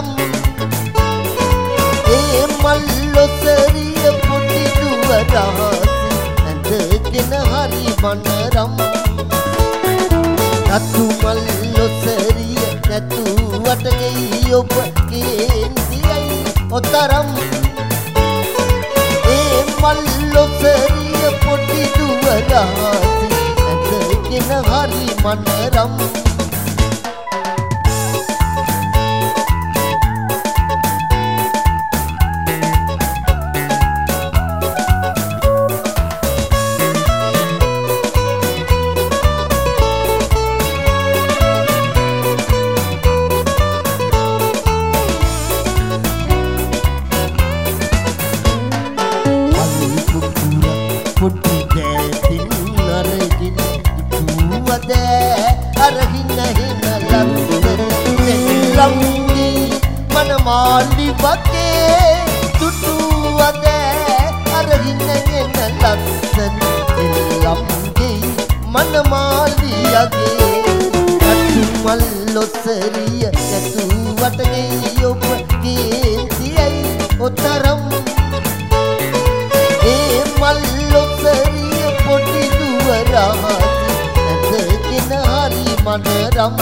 ඔතරම් ඒ මල්ලොසරිය පොඩි දුව රහසි ඇඳගෙන හරි මනරම් රතු මල්ලොසරිය නැතුවට ගෙයි ඔබ කේන්තියයි ඔතරම් ඒ මල්ලොසරිය පොඩි දුව රහසි ඇඳගෙන හරි මනරම් පුටි දැතින් නරගින් දුවද අරහින හින ලම්මි මනමාලි වගේ දුටුවද අරහින හින ලස්සන ලම්මි මනමාලි යගේ අතුමල්ලොසරිය නැතුවට ගෙයි ඔබ කේන්තියයි ඔතරම් ඒ මල්ලොසරිය පොඩි දුව රහසි ඇඳගෙන හරි මනරම්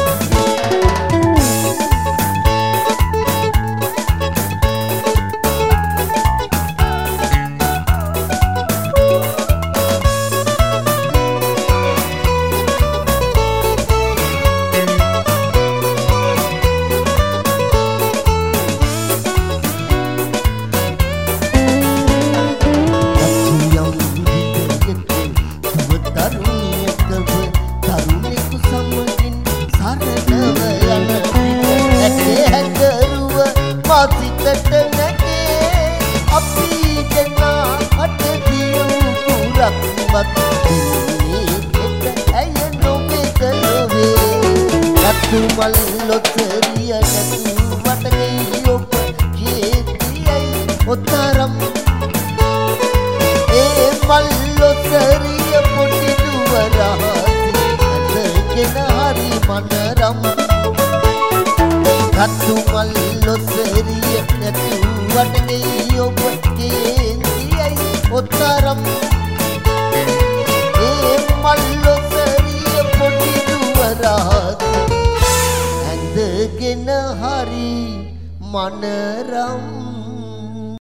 සිතට නැගේ අපි දෙනා අට දියුකුරක්වත් මේකට ඇය නොවේද නොවේ රතු මල්ලොසරිය නැතුවට ගෙයි ඔබ කේන්තියයි ඔතරම් ඒ මල්ලොසරිය පොඩි දුව රහසි ඇඳගෙන හරි මනරම් රතු මල්ලොසරිය නැතුවට ගෙයි ඔබ කේන්තියයි ඔතරම් ඒ මල්ලොසරිය පොඩි දුව රහසි ඇඳගෙන හරි මනරම්